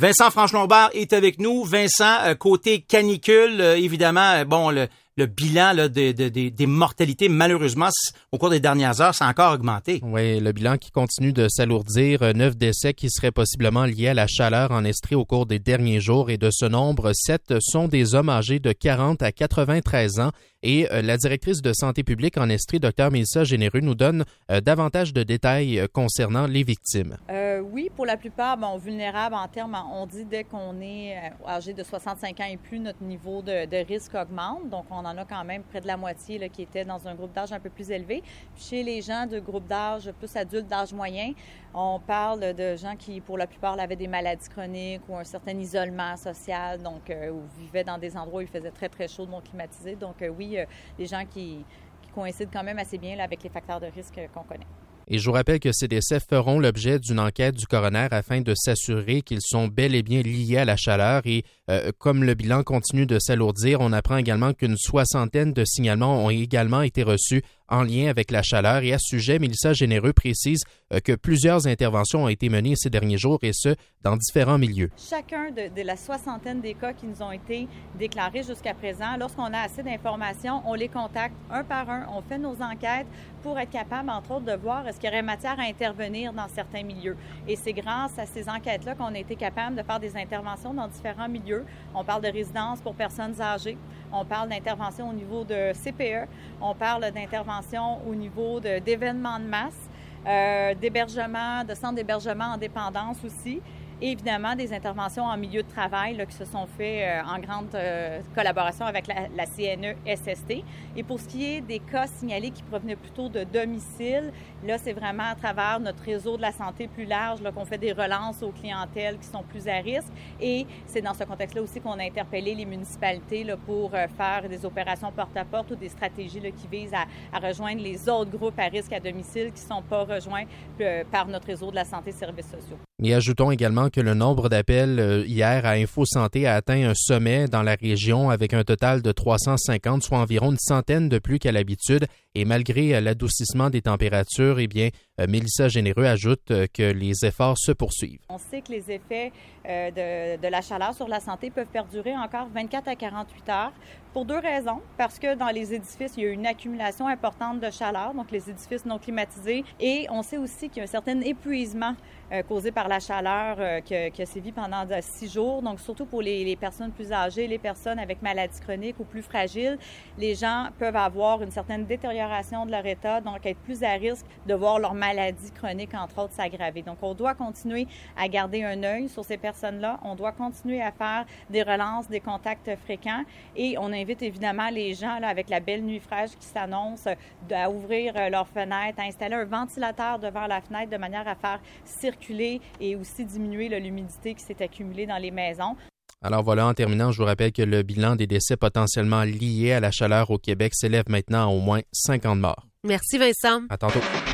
Vincent Franche-Lombard est avec nous. Vincent, côté canicule, évidemment, le bilan là, des mortalités, malheureusement, au cours des dernières heures, ça a encore augmenté. Oui, le bilan qui continue de s'alourdir. 9 décès qui seraient possiblement liés à la chaleur en Estrie au cours des derniers jours. Et de ce nombre, 7 sont des hommes âgés de 40 à 93 ans. Et la directrice de santé publique en Estrie, Dr Mélissa Généreux, nous donne davantage de détails concernant les victimes. Oui, pour la plupart, vulnérables en termes, on dit dès qu'on est âgé de 65 ans et plus, notre niveau de risque augmente. Donc, on en a quand même près de la moitié là, qui étaient dans un groupe d'âge un peu plus élevé. Puis chez les gens de groupe d'âge plus adultes, d'âge moyen, on parle de gens qui, pour la plupart, avaient des maladies chroniques ou un certain isolement social, donc ou vivaient dans des endroits où il faisait très, très chaud, non climatisé. Donc oui, des gens qui coïncident quand même assez bien là, avec les facteurs de risque qu'on connaît. Et je vous rappelle que ces décès feront l'objet d'une enquête du coroner afin de s'assurer qu'ils sont bel et bien liés à la chaleur. Et comme le bilan continue de s'alourdir, on apprend également qu'une soixantaine de signalements ont également été reçus en lien avec la chaleur. Et à ce sujet, Mélissa Généreux précise que plusieurs interventions ont été menées ces derniers jours et ce, dans différents milieux. Chacun de la soixantaine des cas qui nous ont été déclarés jusqu'à présent, lorsqu'on a assez d'informations, on les contacte un par un, on fait nos enquêtes pour être capable, entre autres, de voir est-ce qu'il y aurait matière à intervenir dans certains milieux. Et c'est grâce à ces enquêtes-là qu'on a été capable de faire des interventions dans différents milieux. On parle de résidences pour personnes âgées, on parle d'intervention au niveau de CPE, on parle d'intervention au niveau d'événements de masse, d'hébergement, de centres d'hébergement en dépendance aussi. Et évidemment, des interventions en milieu de travail là, qui se sont faites en grande collaboration avec la CNE-SST. Et pour ce qui est des cas signalés qui provenaient plutôt de domicile, là, c'est vraiment à travers notre réseau de la santé plus large là, qu'on fait des relances aux clientèles qui sont plus à risque. Et c'est dans ce contexte-là aussi qu'on a interpellé les municipalités là, pour faire des opérations porte-à-porte ou des stratégies là, qui visent à rejoindre les autres groupes à risque à domicile qui ne sont pas rejoints par notre réseau de la santé et services sociaux. Et ajoutons également que le nombre d'appels hier à InfoSanté a atteint un sommet dans la région avec un total de 350, soit environ une centaine de plus qu'à l'habitude. Et malgré l'adoucissement des températures, Mélissa Généreux ajoute que les efforts se poursuivent. On sait que les effets de la chaleur sur la santé peuvent perdurer encore 24 à 48 heures pour deux raisons. Parce que dans les édifices, il y a une accumulation importante de chaleur, donc les édifices non climatisés. Et on sait aussi qu'il y a un certain épuisement causé par la chaleur qui a sévi pendant 6 jours. Donc, surtout pour les personnes plus âgées, les personnes avec maladies chroniques ou plus fragiles, les gens peuvent avoir une certaine détérioration de leur état, donc être plus à risque de voir leur maladie chronique, entre autres, s'aggraver. Donc, on doit continuer à garder un œil sur ces personnes-là. On doit continuer à faire des relances, des contacts fréquents. Et on invite évidemment les gens, là, avec la belle nuit fraîche qui s'annonce, à ouvrir leurs fenêtres, à installer un ventilateur devant la fenêtre de manière à faire circuler et aussi diminuer là, l'humidité qui s'est accumulée dans les maisons. Alors voilà, en terminant, je vous rappelle que le bilan des décès potentiellement liés à la chaleur au Québec s'élève maintenant à au moins 50 morts. Merci Vincent. À tantôt.